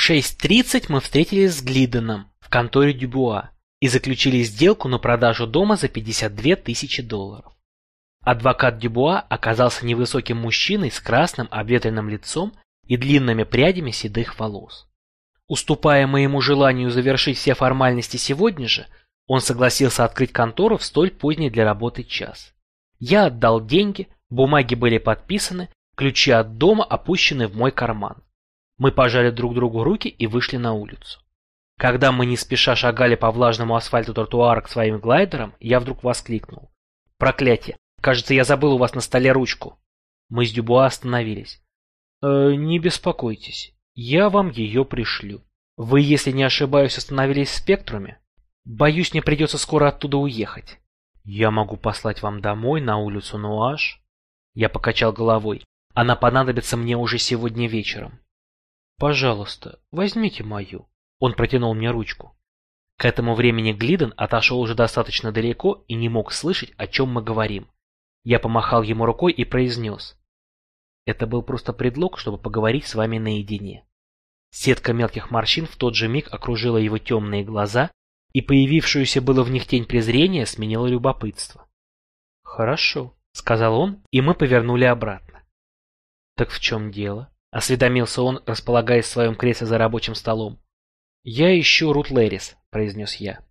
6:30 мы встретились с Глиденом в конторе Дюбуа и заключили сделку на продажу дома за $52 000. Адвокат Дюбуа оказался невысоким мужчиной с красным обветренным лицом и длинными прядями седых волос. Уступая моему желанию завершить все формальности сегодня же, он согласился открыть контору в столь поздний для работы час. Я отдал деньги, бумаги были подписаны, ключи от дома опущены в мой карман. Мы пожали друг другу руки и вышли на улицу. Когда мы не спеша шагали по влажному асфальту тротуара к своим глайдерам, я вдруг воскликнул: «Проклятие! Кажется, я забыл у вас на столе ручку». Мы с Дюбуа остановились. «Не беспокойтесь, я вам ее пришлю. Вы, если не ошибаюсь, остановились в Спектруме? Боюсь, мне придется скоро оттуда уехать». «Я могу послать вам домой, на улицу Нуаш». Я покачал головой. «Она понадобится мне уже сегодня вечером». «Пожалуйста, возьмите мою». Он протянул мне ручку. К этому времени Глиден отошел уже достаточно далеко и не мог слышать, о чем мы говорим. Я помахал ему рукой и произнес: «Это был просто предлог, чтобы поговорить с вами наедине». Сетка мелких морщин в тот же миг окружила его темные глаза, и появившуюся было в них тень презрения сменила любопытство. «Хорошо», — сказал он, и мы повернули обратно. «Так в чем дело?» — осведомился он, располагаясь в своем кресле за рабочим столом. «Я ищу Рут Лэрис», — произнес я.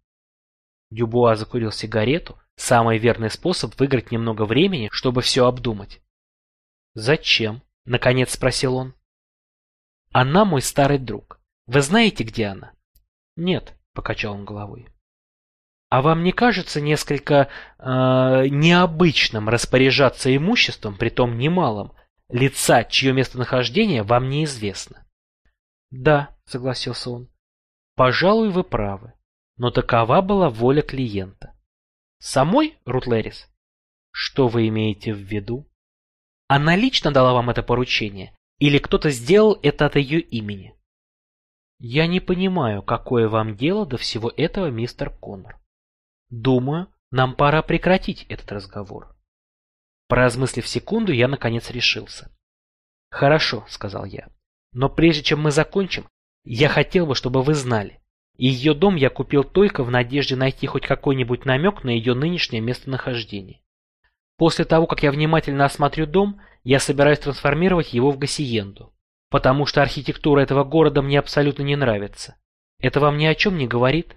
Дюбуа закурил сигарету, самый верный способ выиграть немного времени, чтобы все обдумать. «Зачем?» — наконец спросил он. «Она мой старый друг. Вы знаете, где она?» «Нет», — покачал он головой. «А вам не кажется несколько необычным распоряжаться имуществом, притом немалым, лица, чье местонахождение вам неизвестно?» «Да», — согласился он. «Пожалуй, вы правы. Но такова была воля клиента». «Самой, Рут Лэрис?» «Что вы имеете в виду?» «Она лично дала вам это поручение? Или кто-то сделал это от ее имени?» «Я не понимаю, какое вам дело до всего этого, мистер Коннор. Думаю, нам пора прекратить этот разговор». Поразмыслив секунду, я наконец решился. «Хорошо», — сказал я. «Но прежде чем мы закончим, я хотел бы, чтобы вы знали. Ее дом я купил только в надежде найти хоть какой-нибудь намек на ее нынешнее местонахождение. После того, как я внимательно осмотрю дом, я собираюсь трансформировать его в гасиенду, потому что архитектура этого города мне абсолютно не нравится. Это вам ни о чем не говорит?»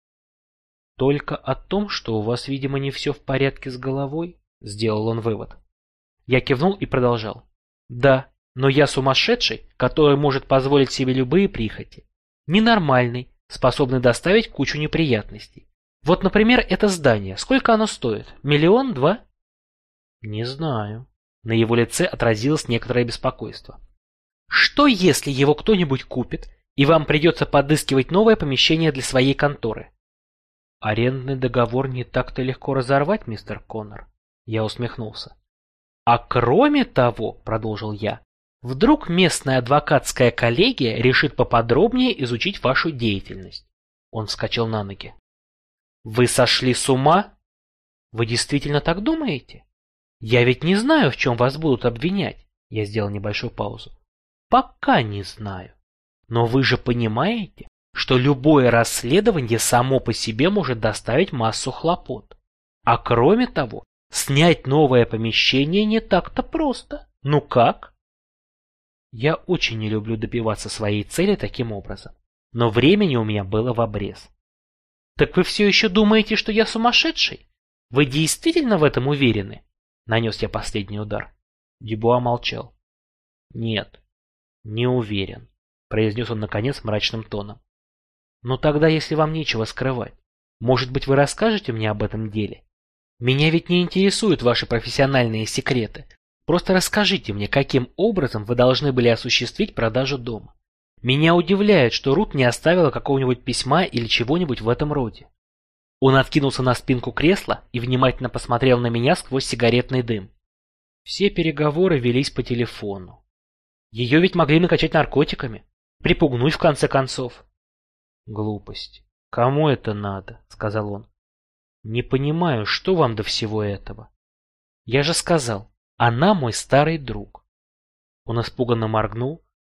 «Только о том, что у вас, видимо, не все в порядке с головой», — сделал он вывод. Я кивнул и продолжал. «Да, но я сумасшедший, который может позволить себе любые прихоти. Ненормальный, способный доставить кучу неприятностей. Вот, например, это здание. Сколько оно стоит? 1-2 миллиона?» «Не знаю». На его лице отразилось некоторое беспокойство. «Что, если его кто-нибудь купит, и вам придется подыскивать новое помещение для своей конторы?» «Арендный договор не так-то легко разорвать, мистер Коннор». Я усмехнулся. «А кроме того, — продолжил я, — вдруг местная адвокатская коллегия решит поподробнее изучить вашу деятельность». Он вскочил на ноги. «Вы сошли с ума? Вы действительно так думаете? Я ведь не знаю, в чем вас будут обвинять». Я сделал небольшую паузу. «Пока не знаю. Но вы же понимаете, что любое расследование само по себе может доставить массу хлопот. А кроме того, снять новое помещение не так-то просто. Ну как?» Я очень не люблю добиваться своей цели таким образом, но времени у меня было в обрез. «Так вы все еще думаете, что я сумасшедший? Вы действительно в этом уверены?» Нанес я последний удар. Дюбуа молчал. «Нет, не уверен», — произнес он наконец мрачным тоном. «Ну тогда, если вам нечего скрывать, может быть, вы расскажете мне об этом деле? Меня ведь не интересуют ваши профессиональные секреты. Просто расскажите мне, каким образом вы должны были осуществить продажу дома. Меня удивляет, что Рут не оставила какого-нибудь письма или чего-нибудь в этом роде». Он откинулся на спинку кресла и внимательно посмотрел на меня сквозь сигаретный дым. «Все переговоры велись по телефону. Ее ведь могли накачать наркотиками, припугнуть в конце концов». «Глупость. Кому это надо?» — сказал он. «Не понимаю, что вам до всего этого?» «Я же сказал, она мой старый друг». Он испуганно моргнул,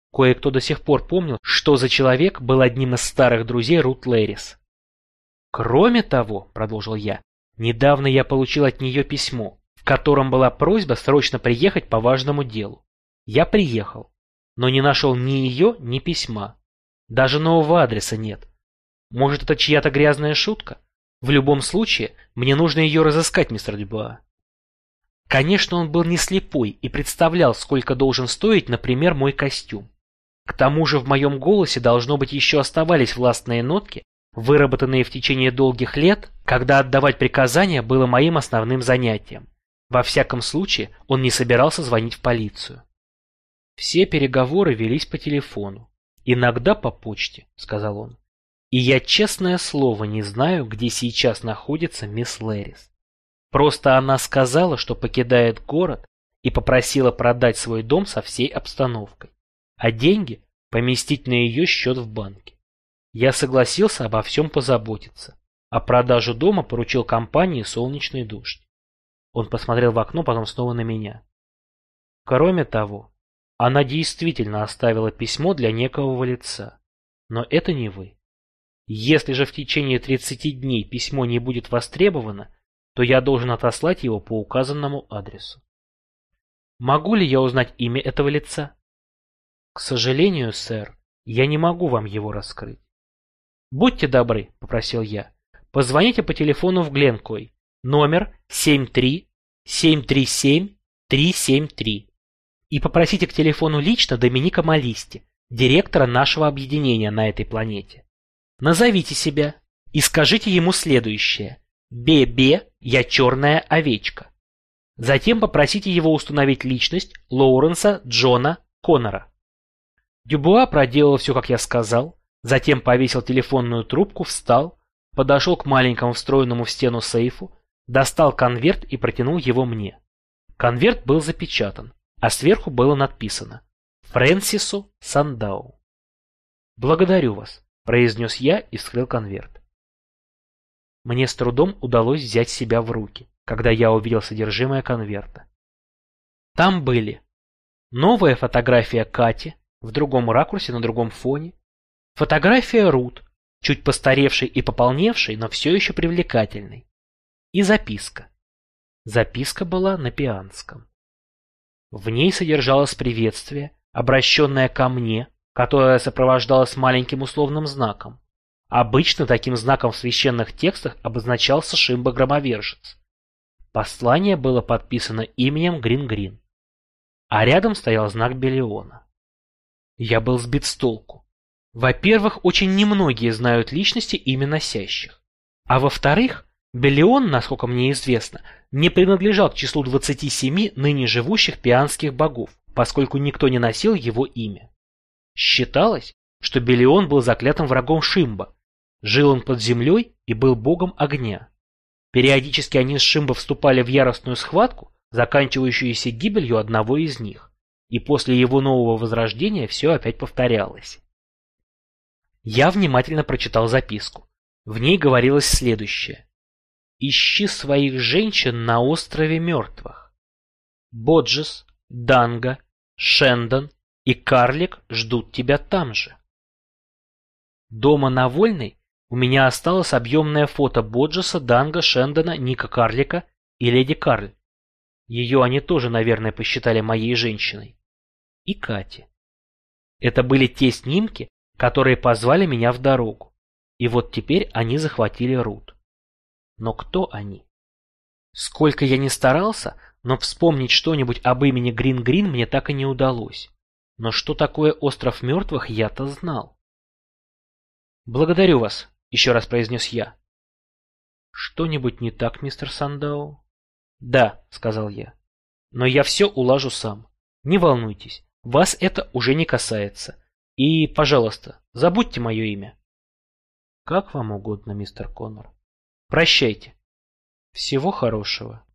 Кое-кто до сих пор помнил, что за человек был одним из старых друзей Рут Лэрис. «Кроме того, — продолжил я, — недавно я получил от нее письмо, в котором была просьба срочно приехать по важному делу. Я приехал, но не нашел ни ее, ни письма. Даже нового адреса нет. Может, это чья-то грязная шутка? В любом случае, мне нужно ее разыскать, мистер Дюбуа». Конечно, он был не слепой и представлял, сколько должен стоить, например, мой костюм. К тому же в моем голосе, должно быть, еще оставались властные нотки, выработанные в течение долгих лет, когда отдавать приказания было моим основным занятием. Во всяком случае, он не собирался звонить в полицию. «Все переговоры велись по телефону. Иногда по почте», — сказал он. «И я, честное слово, не знаю, где сейчас находится мисс Лэрис. Просто она сказала, что покидает город, и попросила продать свой дом со всей обстановкой, а деньги поместить на ее счет в банке. Я согласился обо всем позаботиться, а продажу дома поручил компании «Солнечный дождь». Он посмотрел в окно, потом снова на меня. Кроме того, она действительно оставила письмо для некого лица, но это не вы. Если же в течение 30 дней письмо не будет востребовано, то я должен отослать его по указанному адресу. Могу ли я узнать имя этого лица? К сожалению, сэр, я не могу вам его раскрыть. Будьте добры, попросил я, позвоните по телефону в Гленкой, номер 73-737-373, и попросите к телефону лично Доминика Малисти, директора нашего объединения на этой планете. Назовите себя и скажите ему следующее: «Бе-бе, я черная овечка». Затем попросите его установить личность Лоуренса Джона Коннора. Дюбуа проделал все, как я сказал, затем повесил телефонную трубку, встал, подошел к маленькому встроенному в стену сейфу, достал конверт и протянул его мне. Конверт был запечатан, а сверху было написано «Фрэнсису Сандау». «Благодарю вас», — произнес я и вскрыл конверт. Мне с трудом удалось взять себя в руки, когда я увидел содержимое конверта. Там были новая фотография Кати в другом ракурсе на другом фоне, фотография Рут, чуть постаревшей и пополневшей, но все еще привлекательной, и записка. Записка была на пианском. В ней содержалось приветствие, обращенное ко мне, которое сопровождалось маленьким условным знаком. Обычно таким знаком в священных текстах обозначался Шимба-громовержец. Послание было подписано именем Грин-Грин, а рядом стоял знак Белиона. Я был сбит с толку. Во-первых, очень немногие знают личности имя носящих. А во-вторых, Белион, насколько мне известно, не принадлежал к числу 27 ныне живущих пианских богов, поскольку никто не носил его имя. Считалось, что Белион был заклятым врагом Шимба. Жил он под землей и был богом огня. Периодически они с Шимбо вступали в яростную схватку, заканчивающуюся гибелью одного из них, и после его нового возрождения все опять повторялось. Я внимательно прочитал записку. В ней говорилось следующее: «Ищи своих женщин на острове мертвых. Боджес, Данго, Шендон и Карлик ждут тебя там же». Дома на Вольной у меня осталось объемное фото Боджеса, Данго, Шендона, Ника Карлика и леди Карль. Ее они тоже, наверное, посчитали моей женщиной. И Кати. Это были те снимки, которые позвали меня в дорогу. И вот теперь они захватили Рут. Но кто они? Сколько я ни старался, но вспомнить что-нибудь об имени Грин-Грин мне так и не удалось. Но что такое остров мертвых, я-то знал. «Благодарю вас», — еще раз произнес я. «Что-нибудь не так, мистер Сандау?» «Да», — сказал я. «Но я все улажу сам. Не волнуйтесь, вас это уже не касается. И, пожалуйста, забудьте мое имя». «Как вам угодно, мистер Коннор. Прощайте. Всего хорошего».